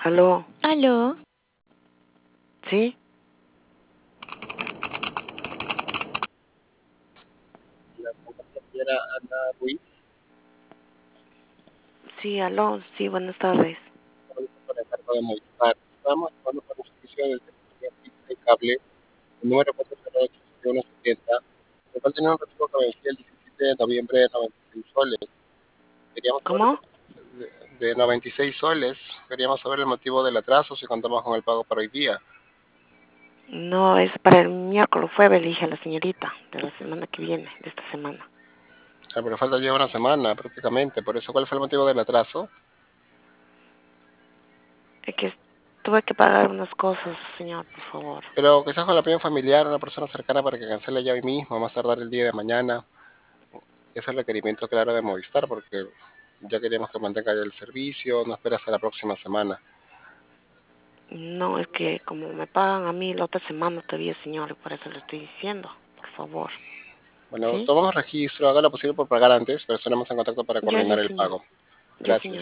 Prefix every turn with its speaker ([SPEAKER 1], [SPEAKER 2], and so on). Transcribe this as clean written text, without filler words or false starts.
[SPEAKER 1] ¿Aló?
[SPEAKER 2] ¿Aló?
[SPEAKER 1] ¿Sí?
[SPEAKER 3] La compañera Ana Ruiz,
[SPEAKER 1] Sí, aló. Sí, buenas tardes.
[SPEAKER 3] por encargo de Movistar. Estamos llamando por un servicio de telefonía fija y cable, el número 408-7170, el cual tenía un recibo que vencía el 17 de noviembre de 96 soles. Queríamos saber
[SPEAKER 1] ¿Cómo?
[SPEAKER 3] de 96 soles. Queríamos saber el motivo del atraso, si contamos con el pago para hoy día.
[SPEAKER 1] No, es para el miércoles, jueves, le dije a la señorita, de la semana que viene, de esta semana.
[SPEAKER 3] Ah, pero falta ya una semana prácticamente. Por eso, ¿cuál fue el motivo del atraso?
[SPEAKER 1] Es que tuve que pagar unas cosas, señor, por favor.
[SPEAKER 3] Pero quizás con la opinión familiar, una persona cercana para que cancele ya hoy mismo, a más tardar el día de mañana. Ese es el requerimiento claro de Movistar, porque ya queremos que mantenga el servicio, no espera hasta la próxima semana.
[SPEAKER 1] No, es que como me pagan a mí la otra semana todavía, señor, y por eso le estoy diciendo, por favor.
[SPEAKER 3] Bueno,
[SPEAKER 1] ¿Sí?
[SPEAKER 3] tomamos registro, haga lo posible por pagar antes, pero estaremos en contacto para
[SPEAKER 1] Ya,
[SPEAKER 3] coordinar el
[SPEAKER 1] señor.
[SPEAKER 3] pago.
[SPEAKER 1] Ya,
[SPEAKER 3] Gracias.
[SPEAKER 1] señor.